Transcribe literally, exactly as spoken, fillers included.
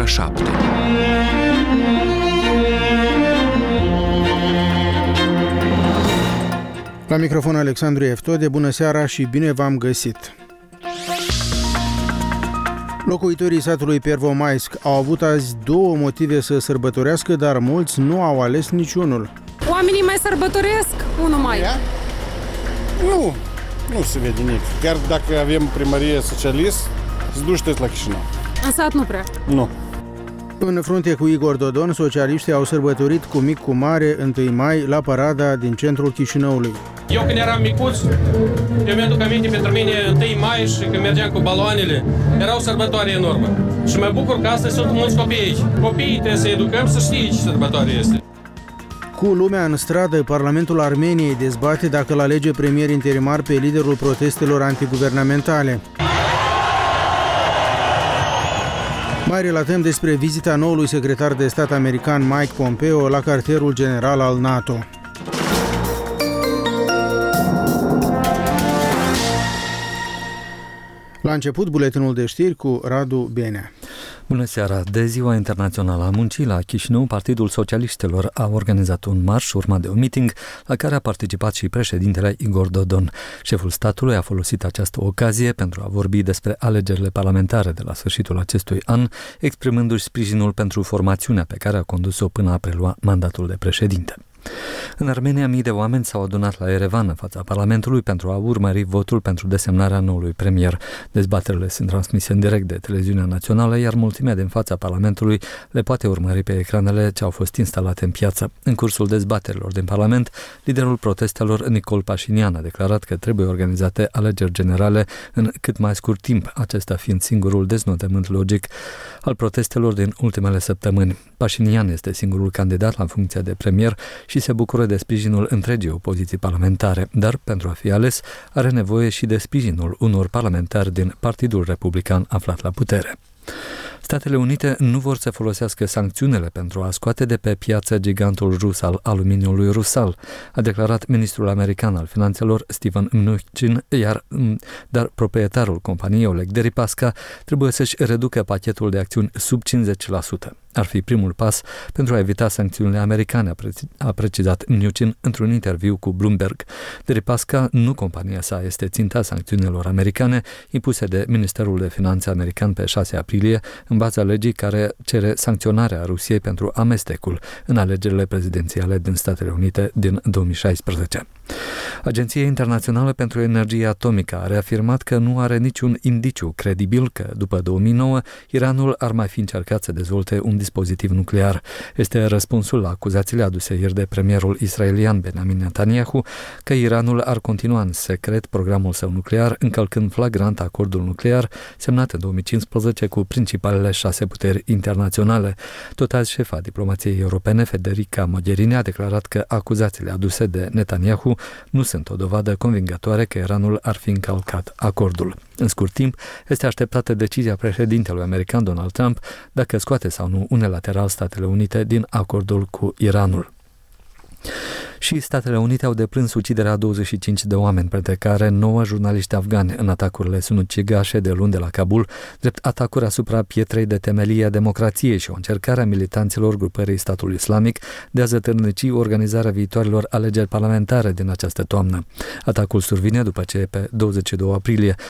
șapte. La microfon Alexandru Eftode, bună seara și bine v-am găsit! Locuitorii satului Pervomaisc au avut azi două motive să sărbătorească, dar mulți nu au ales niciunul. Oamenii mai sărbătoresc unu mai. Nu, nu se vede nimic. Chiar dacă avem primărie socialist, se duceți la Chișinău. În sat nu prea. Nu. În frunte cu Igor Dodon, socialiștii au sărbătorit cu mic cu mare întâi mai la parada din centrul Chișinăului. Eu când eram micuț, eu mi-aduc aminte pentru mine întâi mai și când mergeam cu baloanele, era o sărbătoare enormă. Și mă bucur că astăzi sunt mulți copii aici. Copiii trebuie să educăm să știe ce sărbătoare este. Cu lumea în stradă, Parlamentul Armeniei dezbate dacă îl alege premier interimar pe liderul protestelor antiguvernamentale. Mai relatăm despre vizita noului secretar de stat american Mike Pompeo la cartierul general al NATO. La început, buletinul de știri cu Radu Benea. Bună seara! De Ziua Internațională a Muncii la Chișinău, Partidul Socialiștilor a organizat un marș urmat de un meeting la care a participat și președintele Igor Dodon. Șeful statului a folosit această ocazie pentru a vorbi despre alegerile parlamentare de la sfârșitul acestui an, exprimându-și sprijinul pentru formațiunea pe care a condus-o până a prelua mandatul de președinte. În Armenia, mii de oameni s-au adunat la Erevan în fața Parlamentului pentru a urmări votul pentru desemnarea noului premier. Dezbaterile sunt transmise în direct de televiziunea națională, iar mulțimea din fața Parlamentului le poate urmări pe ecranele ce au fost instalate în piață. În cursul dezbaterilor din Parlament, liderul protestelor Nicol Pașinian a declarat că trebuie organizate alegeri generale în cât mai scurt timp, acesta fiind singurul deznodământ logic al protestelor din ultimele săptămâni. Pașinian este singurul candidat la funcția de premier și se bucură de sprijinul întregii opoziții parlamentare, dar pentru a fi ales are nevoie și de sprijinul unor parlamentari din Partidul Republican aflat la putere. Statele Unite nu vor să folosească sancțiunile pentru a scoate de pe piață gigantul rus al aluminiului Rusal, a declarat ministrul american al finanțelor Steven Mnuchin, iar dar proprietarul companiei Oleg Deripaska trebuie să-și reducă pachetul de acțiuni sub cincizeci la sută. Ar fi primul pas pentru a evita sancțiunile americane, a precizat Mnuchin într-un interviu cu Bloomberg. Deripaska, nu compania sa, este ținta sancțiunilor americane impuse de Ministerul de Finanțe american pe șase aprilie, în baza legii care cere sancționarea Rusiei pentru amestecul în alegerile prezidențiale din Statele Unite din două mii șaisprezece. Agenția Internațională pentru Energie Atomică a reafirmat că nu are niciun indiciu credibil că, după două mii nouă, Iranul ar mai fi încercat să dezvolte un dispozitiv nuclear. Este răspunsul la acuzațiile aduse ieri de premierul israelian Benjamin Netanyahu că Iranul ar continua în secret programul său nuclear, încălcând flagrant acordul nuclear semnat în două mii cincisprezece cu principalele șase puteri internaționale. Tot azi, șefa diplomației europene, Federica Mogherini, a declarat că acuzațiile aduse de Netanyahu nu sunt o dovadă convingătoare că Iranul ar fi încălcat acordul. În scurt timp, este așteptată decizia președintelui american Donald Trump dacă scoate sau nu unilateral Statele Unite din acordul cu Iranul. Și Statele Unite au deplâns uciderea a douăzeci și cinci de oameni, printre care nouă jurnaliști afgani, în atacurile sinucigașe de luni de la Kabul, drept atacuri asupra pietrei de temelie a democrației și o încercare a militanților grupării Statul Islamic de a zătârnici organizarea viitoarelor alegeri parlamentare din această toamnă. Atacul survine după ce, pe douăzeci și doi aprilie,